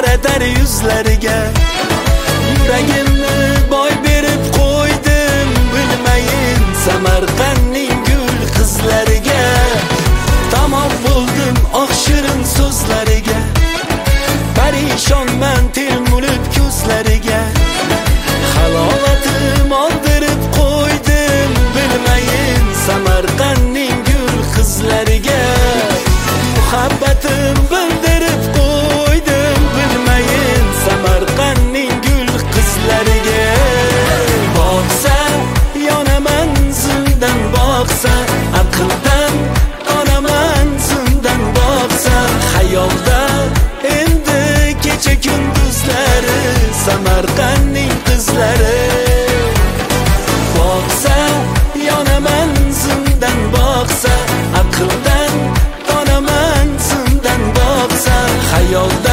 birodar yuzlariga. Yuragimni boy berib qo'ydim, bilmayin Samarqandning gul qizlariga. Tamom bo'ldim oq shirin so'zlariga, parishonman termulib ko'zlariga. Halovatim oldirib qo'ydim, bilmayin Samarqandning gul qizlariga. Muhabbatim bildirib qo'ydim, bilmayin Samarqandning gul qizlariga. Boqsa yonaman zimdan, boqsa aqldan onaman zimdan, boqsa xayolda endi kecha kunduzlari Samarqandning qizlari. Boqsa yonaman zimdan, boqsa aqldan onaman zimdan, boqsa xayolda